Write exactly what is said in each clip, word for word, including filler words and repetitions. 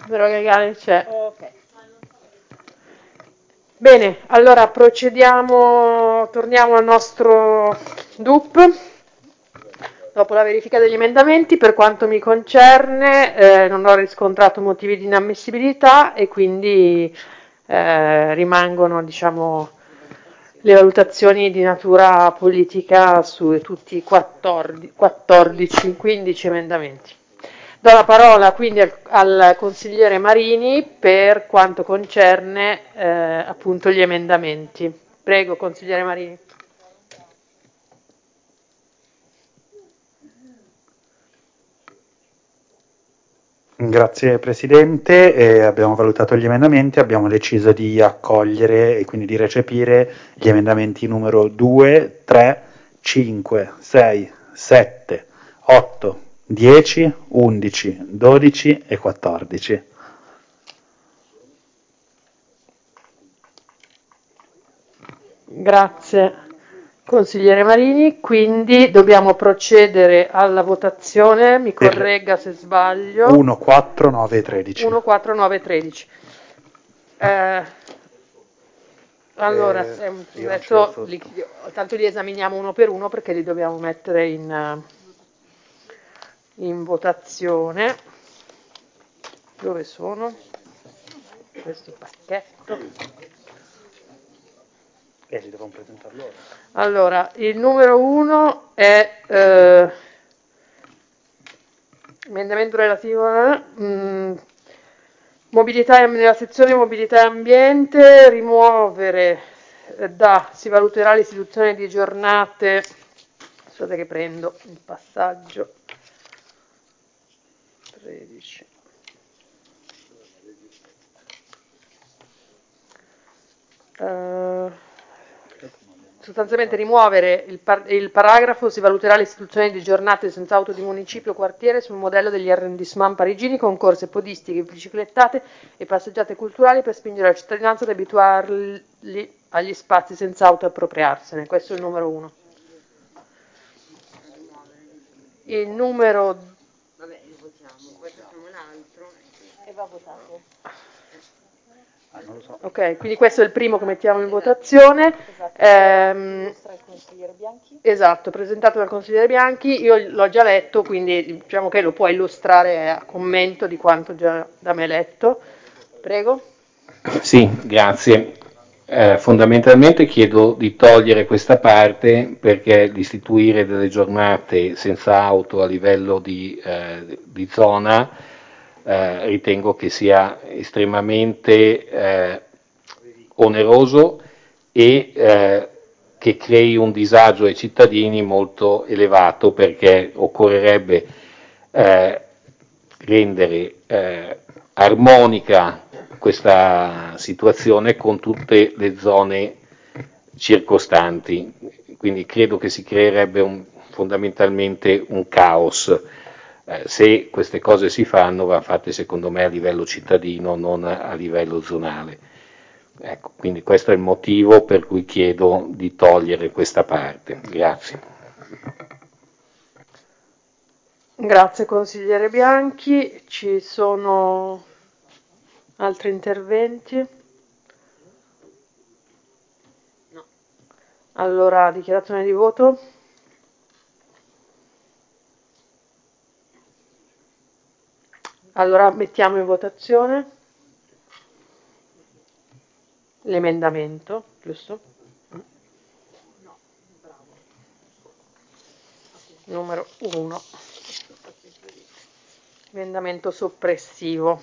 Vero Gregale c'è. Ok. Bene, allora procediamo, torniamo al nostro D U P. Dopo la verifica degli emendamenti, per quanto mi concerne, eh, non ho riscontrato motivi di inammissibilità e quindi eh, rimangono, diciamo, le valutazioni di natura politica su tutti i quattordici, quattordici quindici emendamenti. Do la parola quindi al, al consigliere Marini per quanto concerne eh, appunto gli emendamenti. Prego, consigliere Marini. Grazie Presidente, eh, abbiamo valutato gli emendamenti, abbiamo deciso di accogliere e quindi di recepire gli emendamenti numero due, tre, cinque, sei, sette, otto, dieci, undici, dodici e quattordici. Grazie consigliere Marini, quindi dobbiamo procedere alla votazione, mi corregga se sbaglio. uno, quattro, nove e tredici. uno, quattro, nove, tredici. Eh, allora, Eh, se- io non ce l'ho adesso sotto. li, tanto li esaminiamo uno per uno perché li dobbiamo mettere in, eh, in votazione. Dove sono? Questo pacchetto. E li devono presentare loro. Allora, il numero uno è eh, emendamento relativo a mh, mobilità e- nella sezione mobilità e ambiente, rimuovere eh, da si valuterà l'istituzione di giornate. Aspettate che prendo il passaggio. tredici. Uh, sostanzialmente rimuovere il, par- il paragrafo si valuterà l'istituzione di giornate senza auto di municipio o quartiere sul modello degli arrondissement parigini con corse podistiche, biciclettate e passeggiate culturali per spingere la cittadinanza ad abituarli agli spazi senza auto e appropriarsene. Questo è il numero uno. Il numero... Vabbè, lo votiamo, poi facciamo un altro e va votato. Ah, non lo so. Ok, quindi questo è il primo che mettiamo in votazione. Esatto, Ehm, il consigliere Bianchi. esatto, presentato dal consigliere Bianchi, io l'ho già letto, quindi diciamo che lo può illustrare a commento di quanto già da me letto. Prego. Sì, grazie. Eh, fondamentalmente chiedo di togliere questa parte perché l'istituire delle giornate senza auto a livello di, eh, di zona eh, ritengo che sia estremamente eh, oneroso e eh, che crei un disagio ai cittadini molto elevato perché occorrerebbe eh, rendere eh, armonica questa situazione con tutte le zone circostanti, quindi credo che si creerebbe un, fondamentalmente un caos. Eh, se queste cose si fanno, vanno fatte secondo me a livello cittadino, non a livello zonale. Ecco, quindi questo è il motivo per cui chiedo di togliere questa parte. Grazie. Grazie consigliere Bianchi. Ci sono altri interventi? No. Allora, dichiarazione di voto. Allora mettiamo in votazione l'emendamento, giusto? No, bravo. Numero uno. Emendamento soppressivo.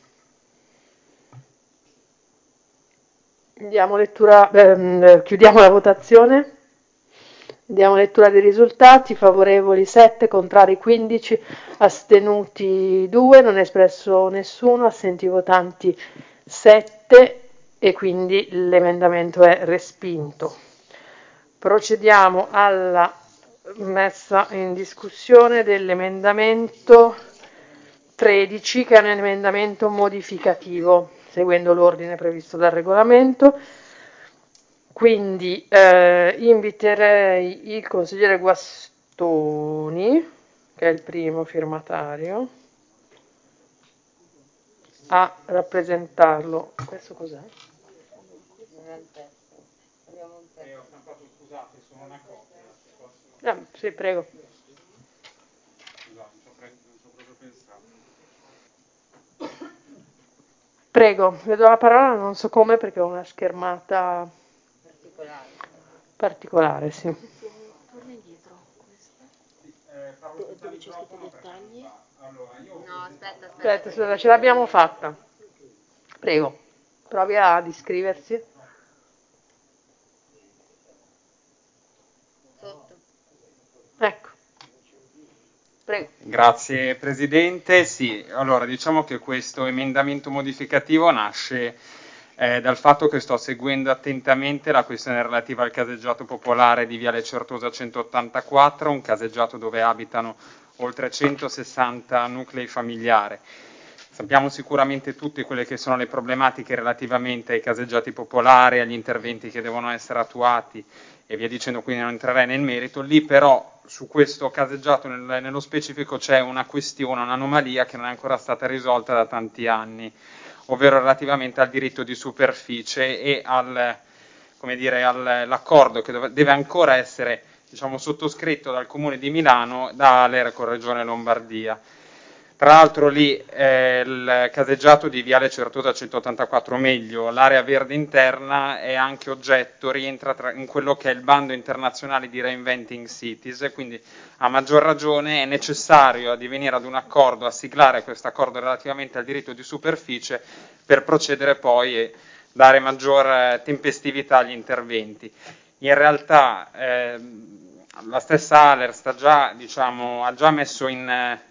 Diamo lettura, ehm, chiudiamo la votazione. Diamo lettura dei risultati. Favorevoli sette, contrari quindici, astenuti due, non è espresso nessuno, assenti votanti sette e quindi l'emendamento è respinto. Procediamo alla messa in discussione dell'emendamento tredici, che è un emendamento modificativo, seguendo l'ordine previsto dal regolamento. Quindi eh, inviterei il consigliere Guastoni, che è il primo firmatario. a rappresentarlo. Questo cos'è? Ah, sì, prego. Prego, le do la parola, non so come perché ho una schermata particolare. particolare, sì. Torna indietro, questa. Dove c'è scritto dettagli? No, aspetta, aspetta. Aspetta, aspetta, ce l'abbiamo fatta. Prego, provi ad iscriversi. Sotto. Ecco. Prego. Grazie Presidente. Sì, allora diciamo che questo emendamento modificativo nasce eh, dal fatto che sto seguendo attentamente la questione relativa al caseggiato popolare di Viale Certosa centottantaquattro, un caseggiato dove abitano oltre centosessanta nuclei familiari. Sappiamo sicuramente tutti quelle che sono le problematiche relativamente ai caseggiati popolari, agli interventi che devono essere attuati e via dicendo, quindi non entrerei nel merito. Lì però su questo caseggiato nel, nello specifico c'è una questione, un'anomalia che non è ancora stata risolta da tanti anni, ovvero relativamente al diritto di superficie e al, come dire, all'accordo che dove, deve ancora essere, diciamo, sottoscritto dal Comune di Milano dall'E R con Regione Lombardia. Tra l'altro lì eh, il caseggiato di Viale Certosa centottantaquattro, o meglio l'area verde interna, è anche oggetto, rientra tra, in quello che è il bando internazionale di Reinventing Cities, quindi a maggior ragione è necessario addivenire ad un accordo, a siglare questo accordo relativamente al diritto di superficie per procedere poi e dare maggior tempestività agli interventi. In realtà eh, la stessa Aler sta già, diciamo, ha già messo in... Eh,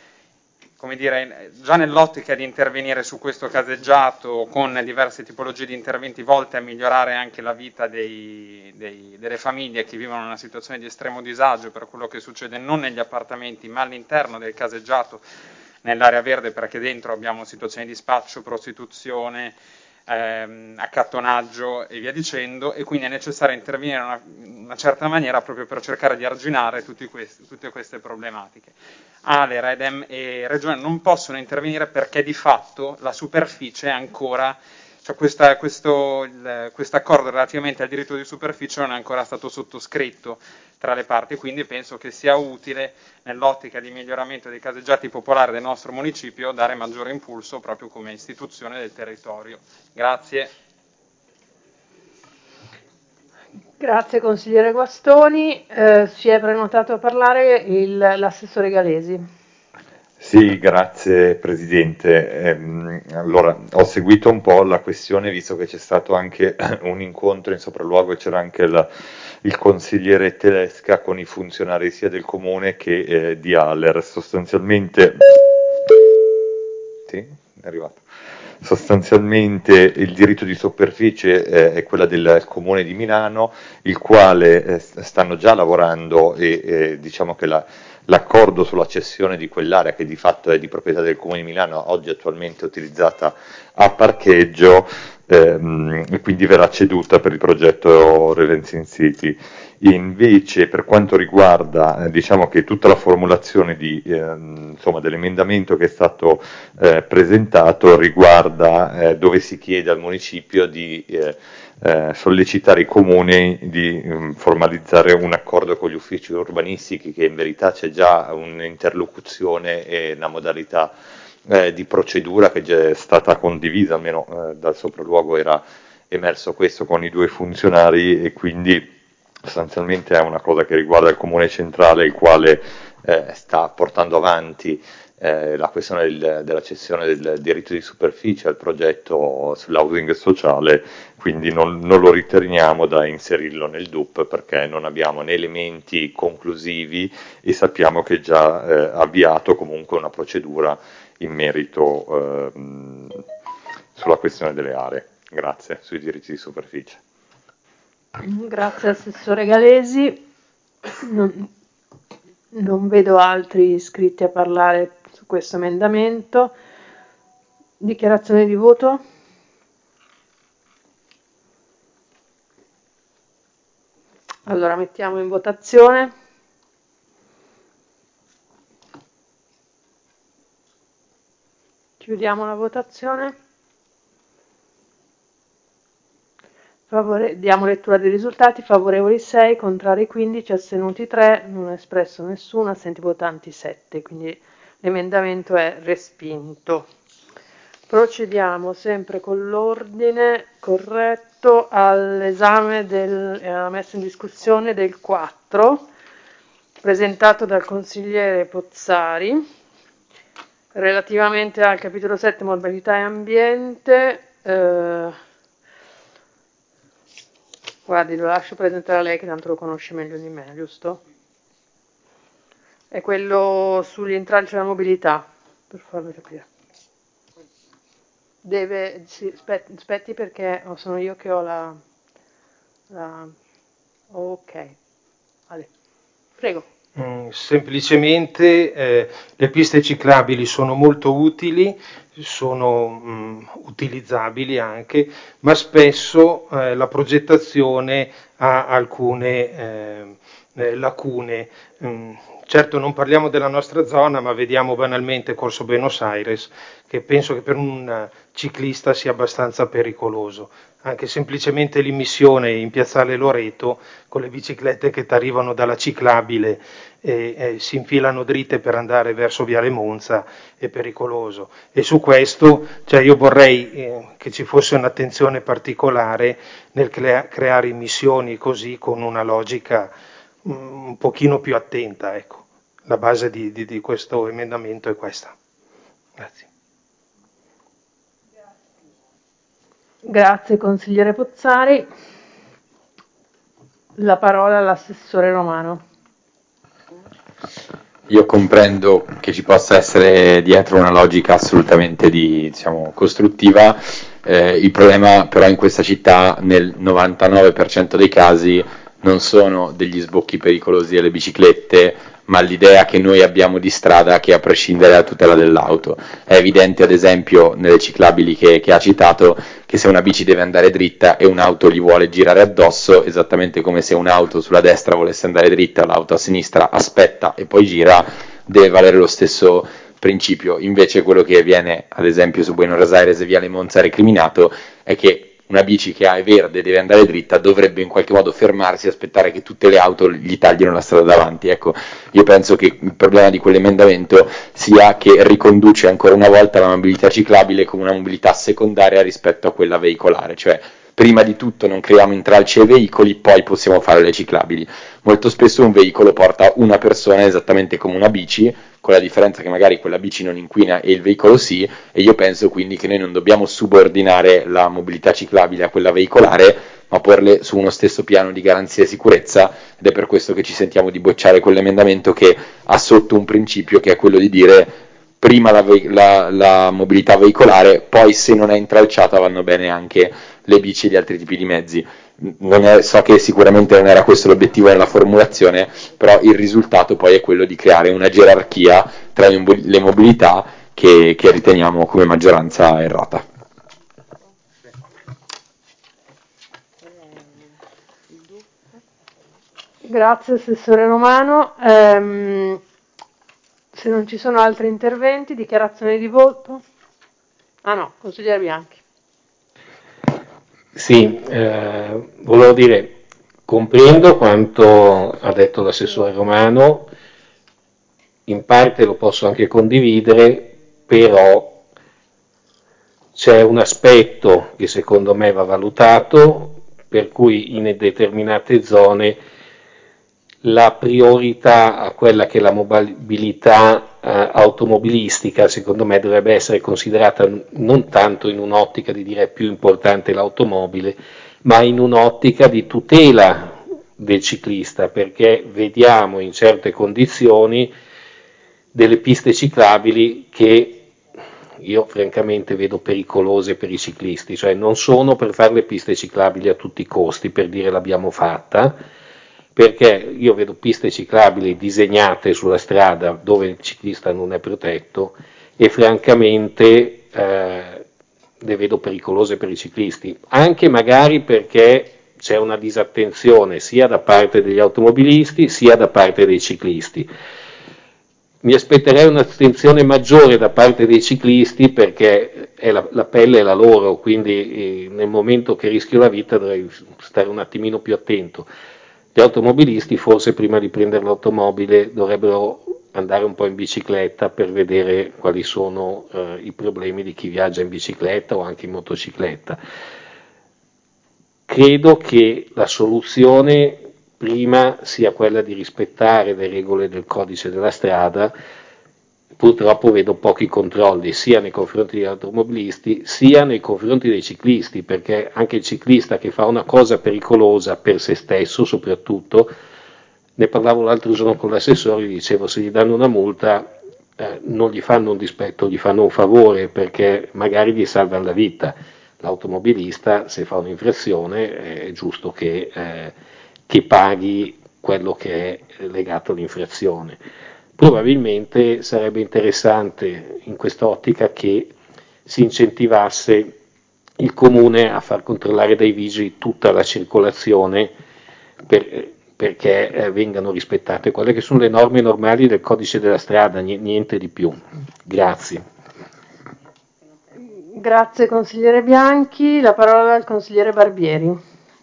come dire, già nell'ottica di intervenire su questo caseggiato con diverse tipologie di interventi volte a migliorare anche la vita dei, dei, delle famiglie che vivono in una situazione di estremo disagio per quello che succede non negli appartamenti ma all'interno del caseggiato, nell'area verde, perché dentro abbiamo situazioni di spaccio, prostituzione, ehm, accattonaggio e via dicendo, e quindi è necessario intervenire in una, in una certa maniera proprio per cercare di arginare tutti questi, tutte queste problematiche. Aler, Edem e Regione non possono intervenire perché di fatto la superficie è ancora, cioè questa, questo accordo relativamente al diritto di superficie non è ancora stato sottoscritto tra le parti, quindi penso che sia utile nell'ottica di miglioramento dei caseggiati popolari del nostro municipio dare maggiore impulso proprio come istituzione del territorio. Grazie. Grazie consigliere Guastoni. Eh, si è prenotato a parlare il, l'assessore Galesi. Sì, grazie Presidente. Ehm, allora, ho seguito un po' la questione, visto che c'è stato anche un incontro in sopralluogo e c'era anche la, il consigliere Telesca con i funzionari sia del Comune che eh, di Aller. Sostanzialmente... Sì, è arrivato. Sostanzialmente il diritto di superficie eh, è quella del Comune di Milano, il quale eh, stanno già lavorando e eh, diciamo che la, l'accordo sulla cessione di quell'area, che di fatto è di proprietà del Comune di Milano, oggi attualmente utilizzata a parcheggio, ehm, e quindi verrà ceduta per il progetto Reventing City. Invece per quanto riguarda eh, diciamo che tutta la formulazione di, ehm, insomma, dell'emendamento che è stato eh, presentato riguarda eh, dove si chiede al municipio di eh, eh, sollecitare i comuni di um, formalizzare un accordo con gli uffici urbanistici, che in verità c'è già un'interlocuzione e una modalità eh, di procedura che già è stata condivisa, almeno eh, dal sopralluogo era emerso questo con i due funzionari, e quindi sostanzialmente è una cosa che riguarda il Comune Centrale, il quale eh, sta portando avanti eh, la questione del, della cessione del diritto di superficie al progetto sull'housing sociale, quindi non, non lo riteniamo da inserirlo nel D U P perché non abbiamo né elementi conclusivi e sappiamo che è già eh, avviato comunque una procedura in merito ehm, sulla questione delle aree. Grazie, sui diritti di superficie. Grazie Assessore Galesi. Non, non vedo altri iscritti a parlare su questo emendamento. Dichiarazione di voto? Allora mettiamo in votazione. Chiudiamo la votazione. Favore- diamo lettura dei risultati. Favorevoli sei, contrari quindici, astenuti tre, non è espresso nessuno, assenti votanti sette, quindi l'emendamento è respinto. Procediamo sempre con l'ordine corretto all'esame del, e alla messa in discussione del quattro, presentato dal consigliere Pozzari, relativamente al capitolo sette mobilità e ambiente. Eh, guardi, lo lascio presentare a lei che tanto lo conosce meglio di me, giusto? È quello sugli intralci della mobilità, per farvi capire. Deve, sì, aspetti, aspetti perché sono io che ho la, la... ok, vale. Prego. Mm, semplicemente eh, le piste ciclabili sono molto utili, sono mm, utilizzabili anche, ma spesso eh, la progettazione ha alcune eh, eh, lacune. Mm, certo non parliamo della nostra zona, ma vediamo banalmente Corso Buenos Aires, che penso che per un ciclista sia abbastanza pericoloso. Anche semplicemente l'immissione in piazzale Loreto con le biciclette che ti arrivano dalla ciclabile e, e si infilano dritte per andare verso Viale Monza è pericoloso. E su questo cioè io vorrei eh, che ci fosse un'attenzione particolare nel crea- creare immissioni così con una logica mh, un pochino più attenta. Ecco. La base di, di, di questo emendamento è questa. Grazie. Grazie consigliere Pozzari. La parola all'assessore Romano. Io comprendo che ci possa essere dietro una logica assolutamente di, diciamo, costruttiva, eh, il problema però in questa città nel novantanove per cento dei casi non sono degli sbocchi pericolosi delle biciclette, ma l'idea che noi abbiamo di strada che a prescindere dalla tutela dell'auto. È evidente ad esempio nelle ciclabili che, che ha citato che se una bici deve andare dritta e un'auto gli vuole girare addosso, esattamente come se un'auto sulla destra volesse andare dritta, l'auto a sinistra aspetta e poi gira, deve valere lo stesso principio. Invece quello che viene ad esempio su Buenos Aires e Viale Monza recriminato è che una bici che ha è verde e deve andare dritta dovrebbe in qualche modo fermarsi e aspettare che tutte le auto gli taglino la strada davanti. Ecco, io penso che il problema di quell'emendamento sia che riconduce ancora una volta la mobilità ciclabile come una mobilità secondaria rispetto a quella veicolare, cioè prima di tutto non creiamo intralci ai veicoli, poi possiamo fare le ciclabili. Molto spesso un veicolo porta una persona esattamente come una bici, con la differenza che magari quella bici non inquina e il veicolo sì, e io penso quindi che noi non dobbiamo subordinare la mobilità ciclabile a quella veicolare, ma porle su uno stesso piano di garanzia e sicurezza, ed è per questo che ci sentiamo di bocciare quell'emendamento che ha sotto un principio che è quello di dire prima la, ve- la, la mobilità veicolare, poi se non è intralciata vanno bene anche le bici e gli altri tipi di mezzi. Non è, so che sicuramente non era questo l'obiettivo nella formulazione, però il risultato poi è quello di creare una gerarchia tra le mobilità che, che riteniamo come maggioranza errata. Grazie assessore Romano. Ehm, se non ci sono altri interventi, dichiarazioni di voto? Ah no, consigliere Bianchi. Sì, eh, volevo dire, comprendo quanto ha detto l'assessore Romano, in parte lo posso anche condividere, però c'è un aspetto che secondo me va valutato, per cui in determinate zone la priorità a quella che è la mobilità eh, automobilistica, secondo me dovrebbe essere considerata non tanto in un'ottica di dire più importante l'automobile, ma in un'ottica di tutela del ciclista, perché vediamo in certe condizioni delle piste ciclabili che io francamente vedo pericolose per i ciclisti, cioè non sono per fare le piste ciclabili a tutti i costi, per dire l'abbiamo fatta, perché io vedo piste ciclabili disegnate sulla strada dove il ciclista non è protetto e francamente eh, le vedo pericolose per i ciclisti, anche magari perché c'è una disattenzione sia da parte degli automobilisti sia da parte dei ciclisti. mi aspetterei un'attenzione maggiore da parte dei ciclisti, perché è la, la pelle è la loro, quindi eh, nel momento che rischio la vita dovrei stare un attimino più attento. Gli automobilisti forse prima di prendere l'automobile dovrebbero andare un po' in bicicletta per vedere quali sono eh, i problemi di chi viaggia in bicicletta o anche in motocicletta. Credo che la soluzione prima sia quella di rispettare le regole del codice della strada. Purtroppo vedo pochi controlli sia nei confronti degli automobilisti sia nei confronti dei ciclisti, perché anche il ciclista che fa una cosa pericolosa per se stesso soprattutto, ne parlavo l'altro giorno con l'assessore, gli dicevo se gli danno una multa eh, non gli fanno un dispetto, gli fanno un favore, perché magari gli salvano la vita. L'automobilista se fa un'infrazione è giusto che, eh, che paghi quello che è legato all'infrazione. Probabilmente sarebbe interessante in quest'ottica che si incentivasse il comune a far controllare dai vigili tutta la circolazione per, perché eh, vengano rispettate quelle che sono le norme normali del codice della strada, niente di più. Grazie. Grazie consigliere Bianchi, la parola al consigliere Barbieri.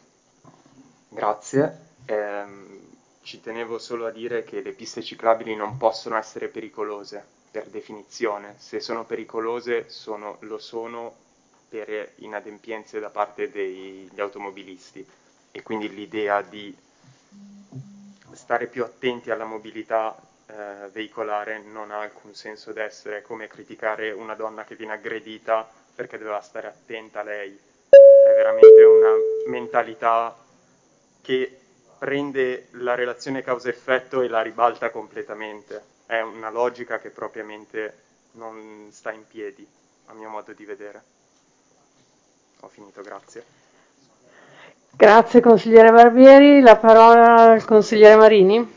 Grazie. Ehm, ci tenevo solo a dire che le piste ciclabili non possono essere pericolose per definizione. Se sono pericolose sono, lo sono per inadempienze da parte degli automobilisti, e quindi l'idea di stare più attenti alla mobilità eh, veicolare non ha alcun senso d'essere, come criticare una donna che viene aggredita perché doveva stare attenta lei. È veramente una mentalità che prende la relazione causa-effetto e la ribalta completamente. È una logica che propriamente non sta in piedi, a mio modo di vedere. Ho finito, grazie. Grazie consigliere Barbieri, la parola al consigliere Marini.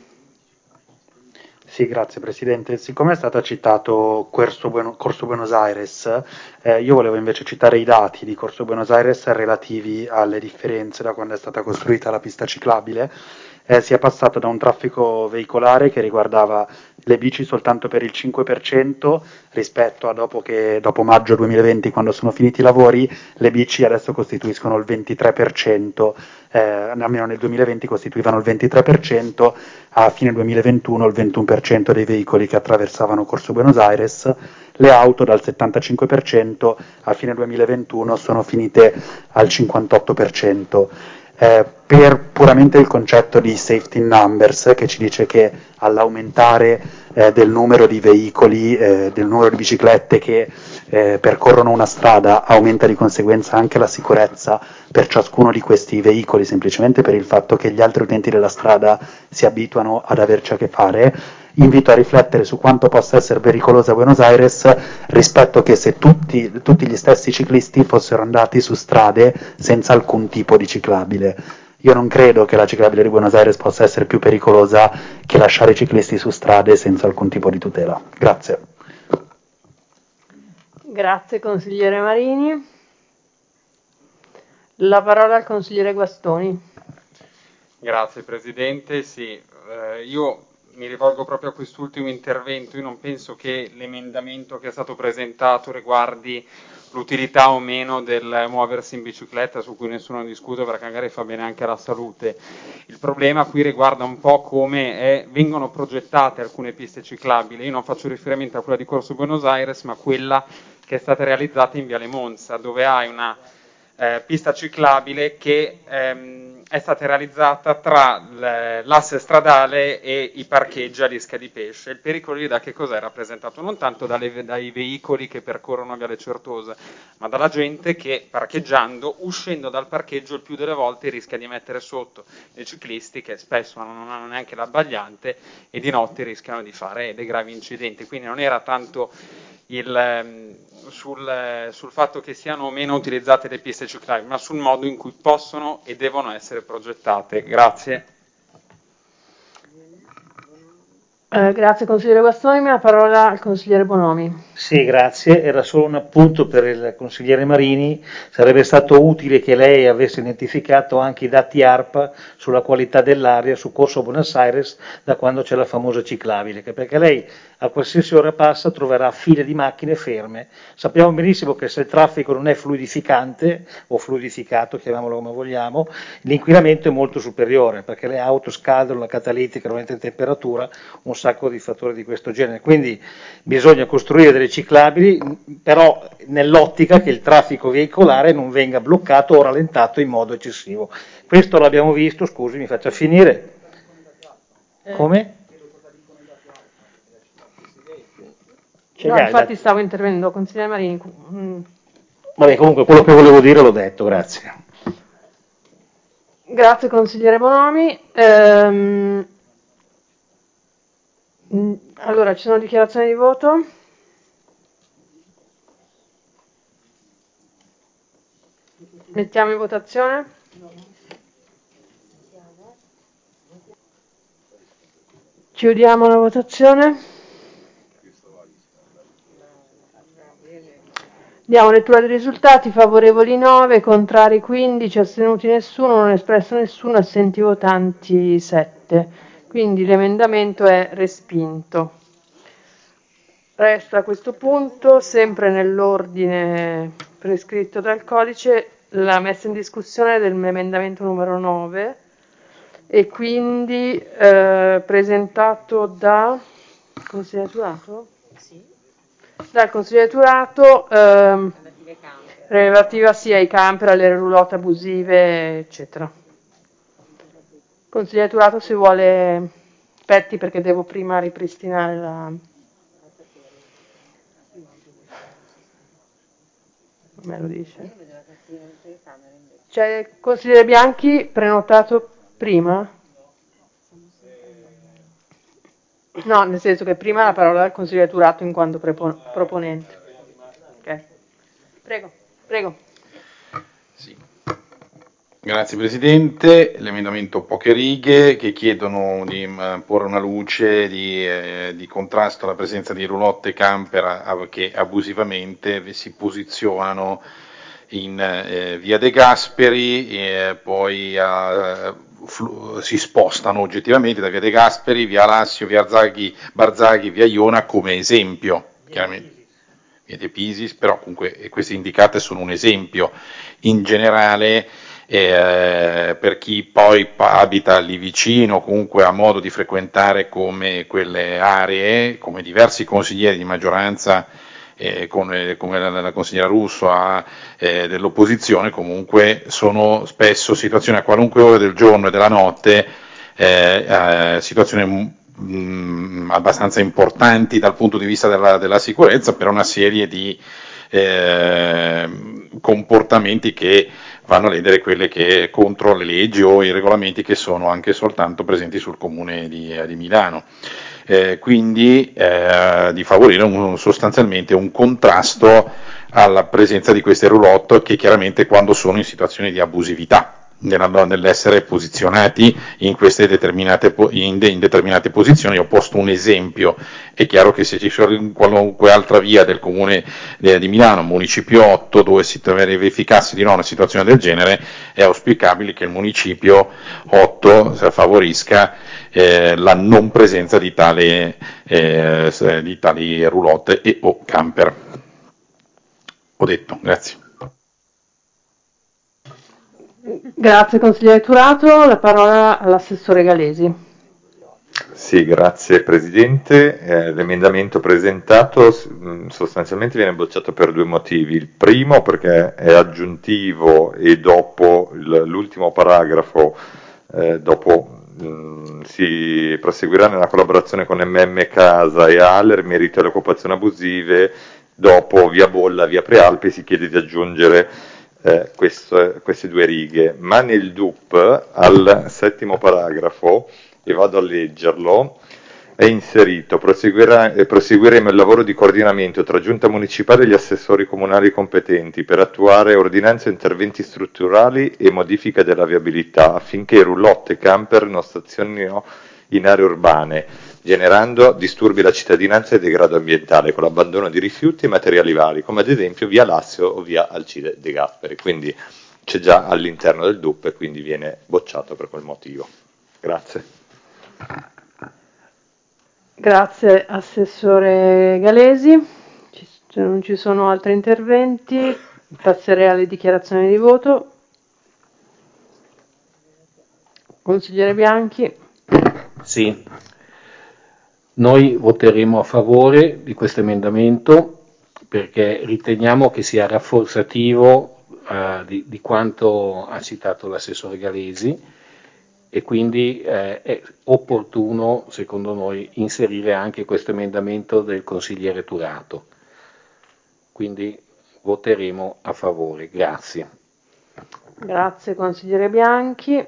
Sì, grazie Presidente. Siccome è stato citato Corso, Bueno- Corso Buenos Aires, eh, io volevo invece citare i dati di Corso Buenos Aires relativi alle differenze da quando è stata costruita la pista ciclabile. Eh, si è passato da un traffico veicolare che riguardava le bici soltanto per il cinque per cento rispetto a dopo, che, dopo maggio duemilaventi, quando sono finiti i lavori, le bici adesso costituiscono il ventitré per cento, eh, almeno nel duemilaventi costituivano il ventitré per cento, a fine duemilaventuno il ventuno per cento dei veicoli che attraversavano Corso Buenos Aires, le auto dal settantacinque per cento a fine duemilaventuno sono finite al cinquantotto per cento. Eh, per puramente il concetto di safety numbers, che ci dice che all'aumentare eh, del numero di veicoli, eh, del numero di biciclette che eh, percorrono una strada, aumenta di conseguenza anche la sicurezza per ciascuno di questi veicoli, semplicemente per il fatto che gli altri utenti della strada si abituano ad averci a che fare. Invito a riflettere su quanto possa essere pericolosa Buenos Aires, rispetto che se tutti, tutti gli stessi ciclisti fossero andati su strade senza alcun tipo di ciclabile. Io non credo che la ciclabile di Buenos Aires possa essere più pericolosa che lasciare i ciclisti su strade senza alcun tipo di tutela. Grazie. Grazie consigliere Marini. La parola al consigliere Guastoni. Grazie Presidente, sì, eh, io mi rivolgo proprio a quest'ultimo intervento. Io non penso che l'emendamento che è stato presentato riguardi l'utilità o meno del muoversi in bicicletta, su cui nessuno discute, perché magari fa bene anche alla salute. Il problema qui riguarda un po' come è, vengono progettate alcune piste ciclabili. Io non faccio riferimento a quella di Corso Buenos Aires, ma a quella che è stata realizzata in Viale Monza, dove hai una eh, pista ciclabile che ehm, è stata realizzata tra l'asse stradale e i parcheggi all'Ischia di Pesce. Il pericolo lì da che cos'è rappresentato? Non tanto dalle, dai veicoli che percorrono Viale Certosa, ma dalla gente che parcheggiando, uscendo dal parcheggio, il più delle volte rischia di mettere sotto dei ciclisti che spesso non hanno neanche l'abbagliante e di notte rischiano di fare dei gravi incidenti. Quindi non era tanto il, sul, sul fatto che siano o meno utilizzate le piste ciclabili, ma sul modo in cui possono e devono essere progettate. Grazie. Eh, grazie consigliere Guastoni, la parola al consigliere Bonomi. Sì, grazie, era solo un appunto per il consigliere Marini, sarebbe stato utile che lei avesse identificato anche i dati A R P A sulla qualità dell'aria su Corso Buenos Aires da quando c'è la famosa ciclabile, perché lei a qualsiasi ora passa troverà file di macchine ferme. Sappiamo benissimo che se il traffico non è fluidificante o fluidificato, chiamiamolo come vogliamo, l'inquinamento è molto superiore, perché le auto scaldano, la catalitica non entra in temperatura, un sacco di fattori di questo genere. Quindi bisogna costruire delle ciclabili, però nell'ottica che il traffico veicolare non venga bloccato o rallentato in modo eccessivo. Questo l'abbiamo visto, scusi, mi faccia finire. Come? No, infatti stavo intervenendo, consigliere Marini. Mm. Vabbè, comunque quello che volevo dire l'ho detto, grazie. Grazie consigliere Bonomi. Ehm, allora, ci sono dichiarazioni di voto? Mettiamo in votazione? Chiudiamo la votazione? Diamo lettura dei risultati, favorevoli nove, contrari quindici, astenuti nessuno, non espresso nessuno, assenti votanti sette. Quindi l'emendamento è respinto. Resta a questo punto, sempre nell'ordine prescritto dal codice, la messa in discussione dell'emendamento numero nove e quindi eh, presentato da consigliere Turato? Sì. Dal consigliere Turato ehm, relativa sia ai camper, alle roulotte abusive, eccetera. Consigliere Turato, se vuole, aspetti perché devo prima ripristinare la... Me lo dice. C'è il consigliere Bianchi prenotato prima? No, nel senso che prima la parola al consigliere Turato in quanto prepo- proponente. Ok. Prego, prego. Sì. Grazie Presidente, l'emendamento poche righe che chiedono di mh, porre una luce di, eh, di contrasto alla presenza di roulotte e camper a, che abusivamente si posizionano in eh, via De Gasperi e poi eh, flu- si spostano oggettivamente da via De Gasperi, via Lassio, via Arzaghi, Barzaghi, via Iona come esempio, chiaramente. Via De Pisis, però comunque queste indicate sono un esempio. In generale eh, per chi poi abita lì vicino, comunque ha modo di frequentare come quelle aree, come diversi consiglieri di maggioranza, eh, come, come la, la consigliera Russo ha, eh, dell'opposizione, comunque sono spesso situazioni a qualunque ora del giorno e della notte, eh, eh, situazioni mh, abbastanza importanti dal punto di vista della, della sicurezza per una serie di eh, comportamenti che vanno a ledere quelle che contro le leggi o i regolamenti che sono anche soltanto presenti sul comune di, di Milano. Eh, quindi eh, di favorire un, sostanzialmente un contrasto alla presenza di queste roulotte che chiaramente quando sono in situazioni di abusività nell'essere posizionati in queste determinate, in, de, in determinate posizioni. Ho posto un esempio, è chiaro che se ci sono in qualunque altra via del comune di Milano, municipio otto, dove si verificasse di no una situazione del genere, è auspicabile che il municipio otto favorisca eh, la non presenza di, tale, eh, di tali roulotte e o camper. Ho detto, grazie. Grazie consigliere Turato, la parola all'assessore Galesi. Sì, grazie Presidente. Eh, l'emendamento presentato sostanzialmente viene bocciato per due motivi. Il primo perché è aggiuntivo e dopo il, l'ultimo paragrafo, eh, dopo mh, si proseguirà nella collaborazione con M M Casa e Aller in merito alle occupazioni abusive, dopo via Bolla, via Prealpi si chiede di aggiungere eh, questo, queste due righe, ma nel D U P al settimo paragrafo, e vado a leggerlo, è inserito: proseguiremo il lavoro di coordinamento tra giunta municipale e gli assessori comunali competenti per attuare ordinanze e interventi strutturali e modifica della viabilità affinché roulotte e camper non stazionino in aree urbane. generando disturbi alla cittadinanza e degrado ambientale con l'abbandono di rifiuti e materiali vari, come ad esempio via Lassio o via Alcide De Gasperi. Quindi c'è già all'interno del D U P e quindi viene bocciato per quel motivo. Grazie. Grazie Assessore Galesi. Ci- se non ci sono altri interventi, passerei alle dichiarazioni di voto. Consigliere Bianchi. Sì, noi voteremo a favore di questo emendamento perché riteniamo che sia rafforzativo eh, di, di quanto ha citato l'assessore Galesi e quindi eh, è opportuno, secondo noi, inserire anche questo emendamento del consigliere Turato. Quindi voteremo a favore. Grazie. Grazie consigliere Bianchi.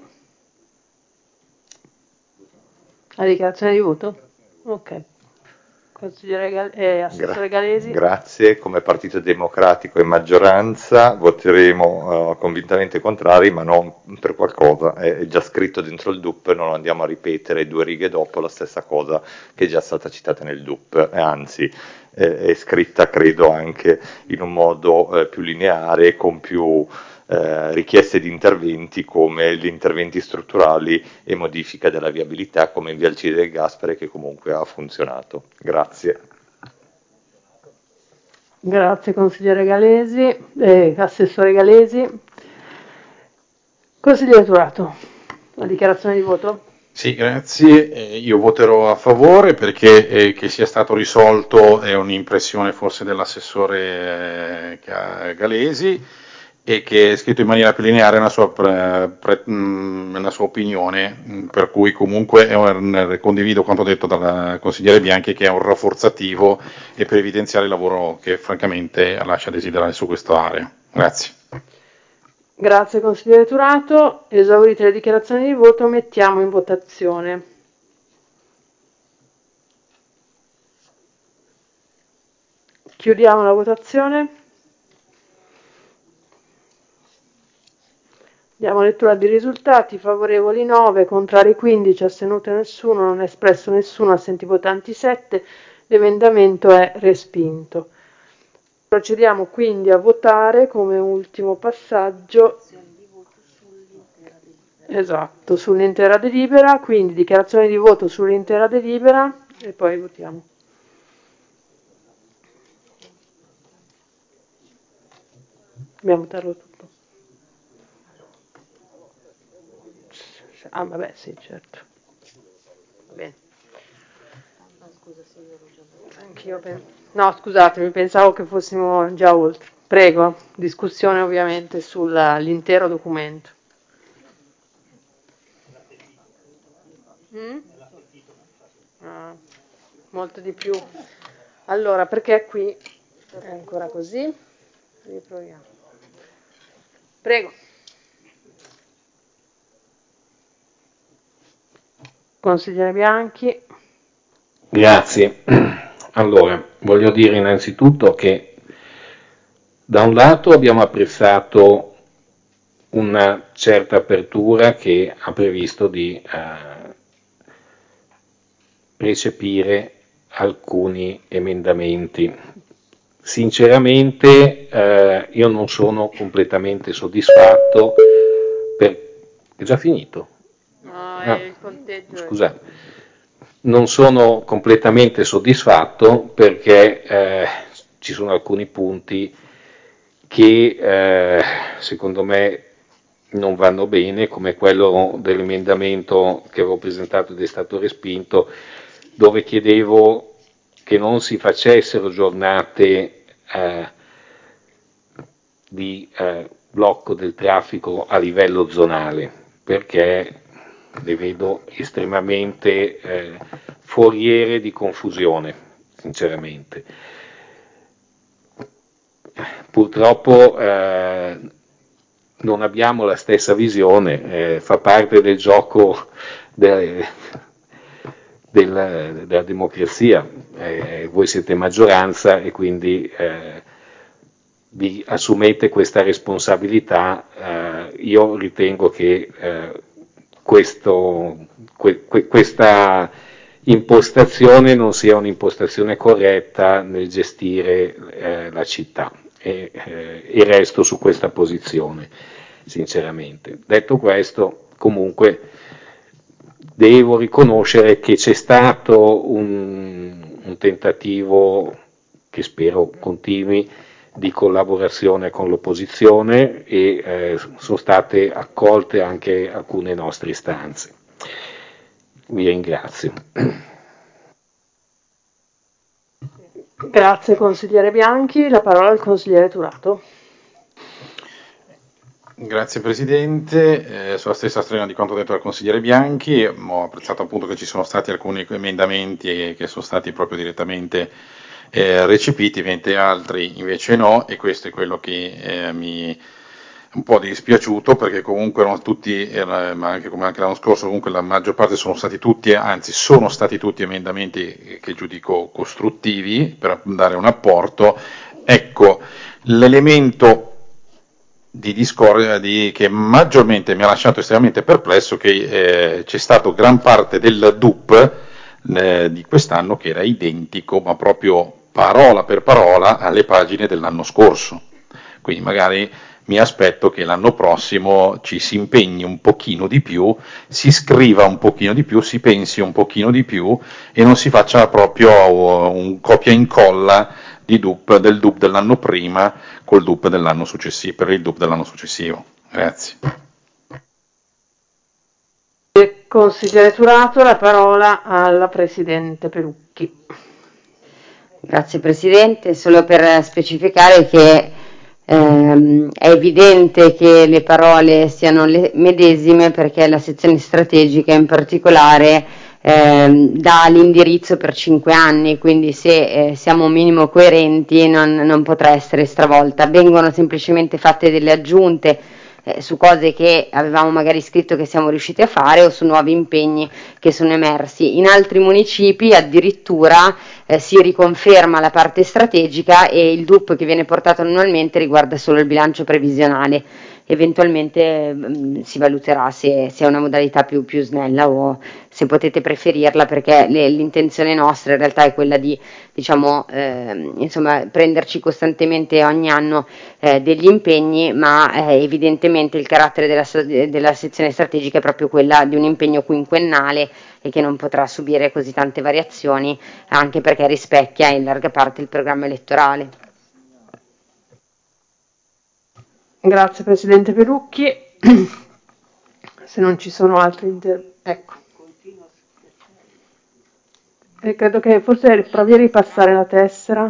La dichiarazione di voto? Ok. Consigliere Gal- eh, Assessore Gra- Galesi. grazie, come Partito Democratico e maggioranza voteremo uh, convintamente contrari, ma non per qualcosa, è, è già scritto dentro il D U P, non andiamo a ripetere due righe dopo la stessa cosa che è già stata citata nel D U P, e anzi eh, è scritta credo anche in un modo eh, più lineare, con più eh, richieste di interventi come gli interventi strutturali e modifica della viabilità come in via Alcide del Gasperi, che comunque ha funzionato. Grazie. Grazie consigliere Galesi, eh, Assessore Galesi. Consigliere Turato, la dichiarazione di voto? Sì, grazie. Eh, io voterò a favore perché eh, che sia stato risolto è un'impressione forse dell'assessore eh, Galesi, e che è scritto in maniera più lineare una sua, pre, pre, mh, una sua opinione, mh, per cui comunque è un, condivido quanto detto dal consigliere Bianchi, che è un rafforzativo e per evidenziare il lavoro che francamente lascia desiderare su questa area. Grazie. Grazie consigliere Turato. Esaurite le dichiarazioni di voto, mettiamo in votazione. Chiudiamo la votazione. Diamo lettura dei risultati. Favorevoli nove, contrari quindici, astenuto nessuno, non è espresso nessuno, assenti votanti sette. L'emendamento è respinto. Procediamo quindi a votare come ultimo passaggio. Esatto, sull'intera delibera, quindi dichiarazione di voto sull'intera delibera e poi votiamo. Dobbiamo votarlo tutto. Ah, vabbè, sì, certo. Va bene. Anch'io pen- No, scusatemi, pensavo che fossimo già oltre. Prego, discussione ovviamente sull'intero documento. Mm? Ah, molto di più. Allora, perché qui è ancora così? Riproviamo. Prego. Consigliere Bianchi. Grazie. Allora, voglio dire innanzitutto che da un lato abbiamo apprezzato una certa apertura che ha previsto di eh, recepire alcuni emendamenti. Sinceramente eh, io non sono completamente soddisfatto per... È già finito? No, Ah, è il conteggio. scusate. Non sono completamente soddisfatto perché eh, ci sono alcuni punti che eh, secondo me non vanno bene, come quello dell'emendamento che avevo presentato ed è stato respinto, dove chiedevo che non si facessero giornate eh, di eh, blocco del traffico a livello zonale, perché le vedo estremamente eh, foriere di confusione, sinceramente. Purtroppo eh, non abbiamo la stessa visione, eh, fa parte del gioco de, del, della democrazia, eh, voi siete maggioranza e quindi eh, vi assumete questa responsabilità, eh, io ritengo che eh, questo, que, que, questa impostazione non sia un'impostazione corretta nel gestire eh, la città e, eh, e resto su questa posizione, sinceramente. Detto questo, comunque devo riconoscere che c'è stato un, un tentativo, che spero continui, di collaborazione con l'opposizione e eh, sono state accolte anche alcune nostre istanze. Vi ringrazio. Grazie consigliere Bianchi, la parola al consigliere Turato. Grazie Presidente, eh, sulla stessa strada di quanto detto dal consigliere Bianchi, ho apprezzato appunto che ci sono stati alcuni emendamenti che sono stati proprio direttamente eh, recepiti, mentre altri invece no, e questo è quello che eh, mi un po' dispiaciuto, perché comunque erano tutti, era, ma anche come anche l'anno scorso, comunque la maggior parte sono stati tutti, anzi sono stati tutti emendamenti che giudico costruttivi per dare un apporto. Ecco, l'elemento di discordia di, che maggiormente mi ha lasciato estremamente perplesso, che eh, c'è stato gran parte del D U P eh, di quest'anno che era identico, ma proprio parola per parola, alle pagine dell'anno scorso. Quindi magari mi aspetto che l'anno prossimo ci si impegni un pochino di più, si scriva un pochino di più, si pensi un pochino di più e non si faccia proprio un copia e incolla di D U P, del D U P dell'anno prima col D U P dell'anno successivo, per il D U P dell'anno successivo. Grazie. Consigliere Turato, la parola alla Presidente Perucchi. Grazie Presidente, solo per specificare che ehm, è evidente che le parole siano le medesime, perché la sezione strategica in particolare ehm, dà l'indirizzo per cinque anni, quindi se eh, siamo un minimo coerenti non, non potrà essere stravolta. Vengono semplicemente fatte delle aggiunte eh, su cose che avevamo magari scritto che siamo riusciti a fare o su nuovi impegni che sono emersi. In altri municipi addirittura eh, si riconferma la parte strategica e il D U P che viene portato annualmente riguarda solo il bilancio previsionale. Eventualmente mh, si valuterà se, se è una modalità più, più snella o se potete preferirla, perché le, l'intenzione nostra in realtà è quella di diciamo eh, insomma prenderci costantemente ogni anno eh, degli impegni, ma eh, evidentemente il carattere della, della sezione strategica è proprio quella di un impegno quinquennale e che non potrà subire così tante variazioni, anche perché rispecchia in larga parte il programma elettorale. Grazie Presidente Perucchi. Se non ci sono altri interventi, ecco. E credo che forse provi a ripassare la tessera.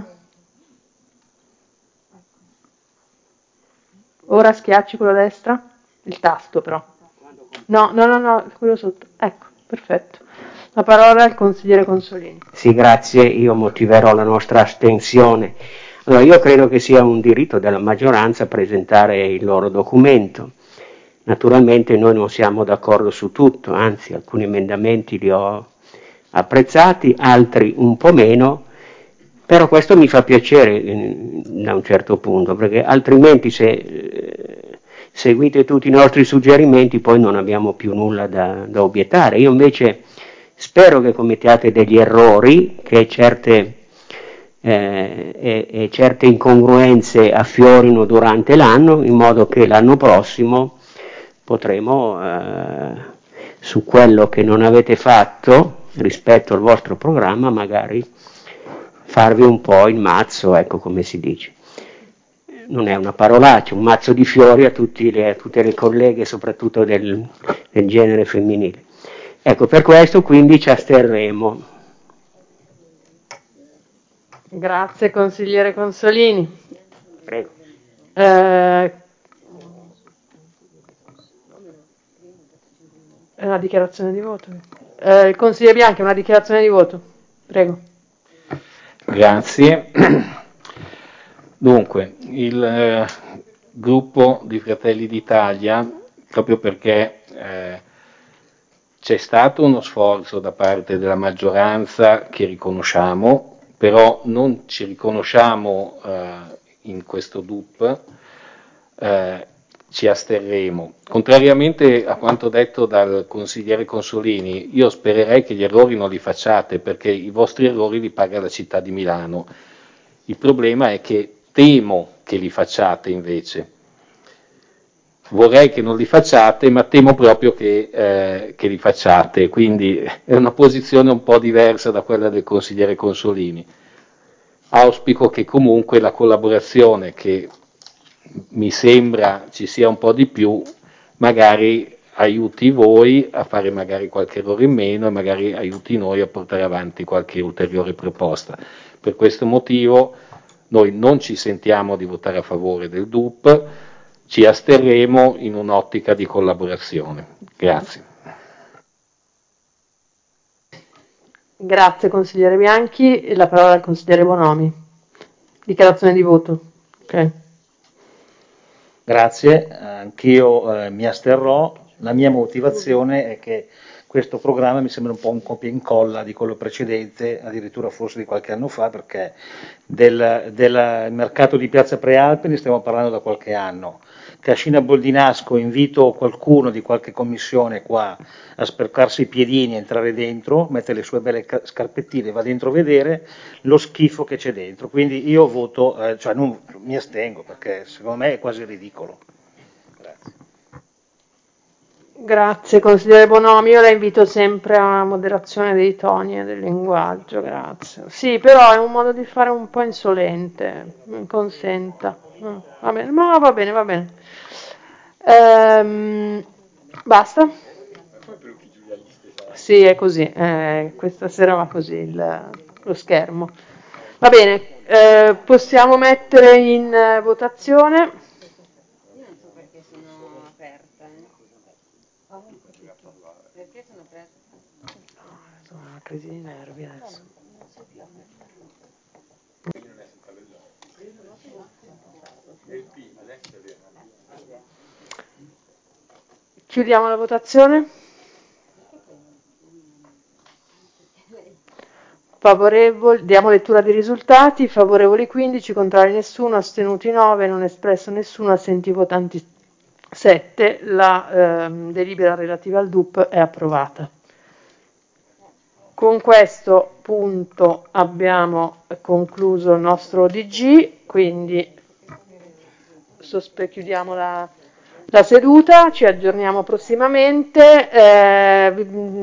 Ora schiacci quello a destra, il tasto però. No, no, no, no, quello sotto. Ecco, perfetto. La parola al consigliere Consolini. Sì, grazie, io motiverò la nostra astensione. Allora, io credo che sia un diritto della maggioranza presentare il loro documento. Naturalmente noi non siamo d'accordo su tutto, anzi alcuni emendamenti li ho apprezzati, altri un po' meno, però questo mi fa piacere eh, da un certo punto, perché altrimenti se eh, seguite tutti i nostri suggerimenti poi non abbiamo più nulla da, da obiettare. Io invece spero che commettiate degli errori, che certe, eh, e, e certe incongruenze affiorino durante l'anno, in modo che l'anno prossimo potremo, eh, su quello che non avete fatto rispetto al vostro programma, magari farvi un po' il mazzo, ecco come si dice. Non è una parolaccia, un mazzo di fiori a, tutti le, a tutte le colleghe, soprattutto del, del genere femminile. Ecco, per questo quindi ci asterremo. Grazie consigliere Consolini. Prego. Eh, è una dichiarazione di voto. Eh, il consigliere Bianchi, una dichiarazione di voto. Prego. Grazie. Dunque, il eh, gruppo di Fratelli d'Italia, proprio perché eh, c'è stato uno sforzo da parte della maggioranza che riconosciamo, però non ci riconosciamo eh, in questo D U P, eh, ci asterremo. Contrariamente a quanto detto dal consigliere Consolini, io spererei che gli errori non li facciate, perché i vostri errori li paga la città di Milano. Il problema è che temo che li facciate invece. Vorrei che non li facciate, ma temo proprio che, eh, che li facciate, quindi è una posizione un po' diversa da quella del consigliere Consolini. Auspico che comunque la collaborazione, che mi sembra ci sia un po' di più, magari aiuti voi a fare magari qualche errore in meno e magari aiuti noi a portare avanti qualche ulteriore proposta. Per questo motivo noi non ci sentiamo di votare a favore del D U P, ci asterremo in un'ottica di collaborazione. Grazie. Grazie consigliere Bianchi, la parola al consigliere Bonomi. Dichiarazione di voto. Okay. Grazie, anch'io eh, mi asterrò. La mia motivazione è che questo programma mi sembra un po' un copia e incolla di quello precedente, addirittura forse di qualche anno fa, perché del, del mercato di Piazza Prealpi ne stiamo parlando da qualche anno. Cascina Boldinasco, invito qualcuno di qualche commissione qua a sporcarsi i piedini, entrare dentro, mettere le sue belle scarpettine, va dentro a vedere lo schifo che c'è dentro. Quindi io voto, eh, cioè non, mi astengo perché secondo me è quasi ridicolo. Grazie. Grazie consigliere Bonomi, io la invito sempre a una moderazione dei toni e del linguaggio, grazie. Sì, però è un modo di fare un po' insolente, mi consenta. Mm, va bene, ma va bene, va bene. Ehm, basta? Sì, è così, eh, questa sera va così il, lo schermo. Va bene, eh, possiamo mettere in eh, votazione. Io non so perché sono aperta. Eh. Perché sono aperta? Sono una crisi di nervi adesso. Chiudiamo la votazione. Favorevoli, diamo lettura dei risultati, favorevoli quindici, contrari nessuno, astenuti nove, non espresso nessuno, assenti votanti sette. La ehm, delibera relativa al D U P è approvata. Con questo punto abbiamo concluso il nostro O D G, quindi sospe- chiudiamo la, la seduta, ci aggiorniamo prossimamente. Eh,